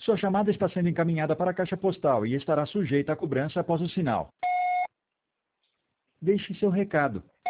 Sua chamada está sendo encaminhada para a caixa postal e estará sujeita à cobrança após o sinal. Deixe seu recado.